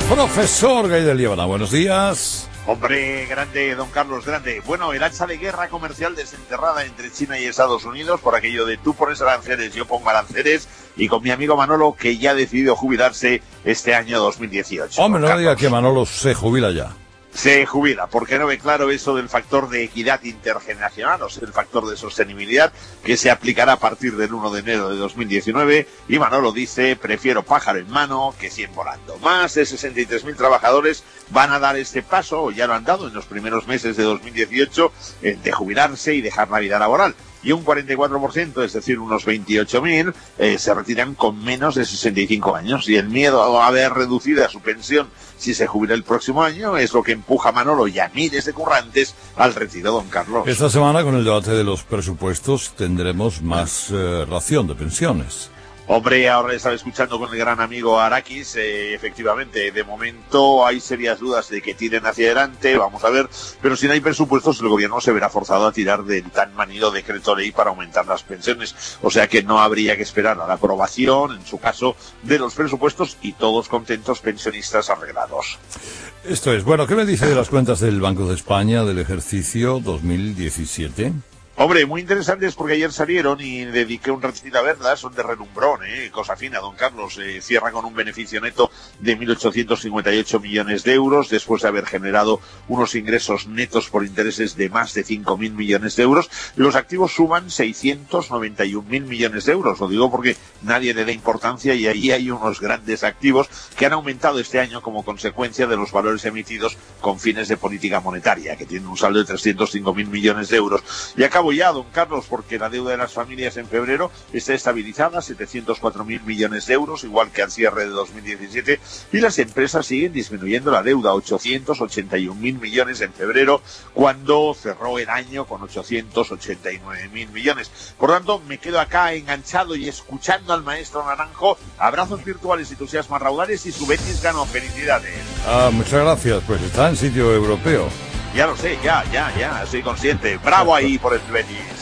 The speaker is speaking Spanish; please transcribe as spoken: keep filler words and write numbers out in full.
Profesor Gaidel Líbana, buenos días. Hombre, grande, don Carlos, grande. Bueno, el hacha de guerra comercial desenterrada entre China y Estados Unidos por aquello de tú pones aranceles, yo pongo aranceles, y con mi amigo Manolo, que ya ha decidido jubilarse este año dos mil dieciocho. Hombre, no diga que Manolo se jubila ya. Se jubila, porque no ve claro eso del factor de equidad intergeneracional, o sea, el factor de sostenibilidad que se aplicará a partir del uno de enero de dos mil diecinueve, y Manolo dice, prefiero pájaro en mano que cien volando. Más de sesenta y tres mil trabajadores van a dar este paso, o ya lo han dado en los primeros meses de dos mil dieciocho, de jubilarse y dejar la vida laboral. Y un cuarenta y cuatro por ciento, es decir, unos veintiocho mil, eh, se retiran con menos de sesenta y cinco años. Y el miedo a ver reducida su pensión si se jubila el próximo año es lo que empuja a Manolo y a miles de currantes al retiro, don Carlos. Esta semana, con el debate de los presupuestos, tendremos más eh, ración de pensiones. Hombre, ahora estaba escuchando con el gran amigo Arakis, eh, efectivamente, de momento hay serias dudas de que tiren hacia adelante, vamos a ver, pero si no hay presupuestos el gobierno se verá forzado a tirar del tan manido decreto ley para aumentar las pensiones, o sea que no habría que esperar a la aprobación, en su caso, de los presupuestos y todos contentos, pensionistas arreglados. Esto es, bueno, ¿qué me dice de las cuentas del Banco de España del ejercicio dos mil diecisiete? Hombre, muy interesantes porque ayer salieron y dediqué un ratito a verlas, son de relumbrón, eh, cosa fina, don Carlos. Eh, cierra con un beneficio neto de mil ochocientos cincuenta y ocho millones de euros, después de haber generado unos ingresos netos por intereses de más de cinco mil millones de euros. Los activos suman seiscientos noventa y un mil millones de euros, lo digo porque nadie le da importancia y ahí hay unos grandes activos que han aumentado este año como consecuencia de los valores emitidos con fines de política monetaria, que tienen un saldo de trescientos cinco mil millones de euros. Y acabo ya, don Carlos, porque la deuda de las familias en febrero está estabilizada, setecientos cuatro mil millones de euros, igual que al cierre de dos mil diecisiete, y las empresas siguen disminuyendo la deuda, ochocientos ochenta y un mil millones en febrero, cuando cerró el año con ochocientos ochenta y nueve mil millones. Por tanto, me quedo acá enganchado y escuchando al maestro Naranjo. Abrazos virtuales, entusiasmas raudales y su Betis ganó. Felicidades. Ah, muchas gracias, pues está en sitio europeo. Ya lo sé, ya, ya, ya, soy consciente. Bravo ahí por el Betis.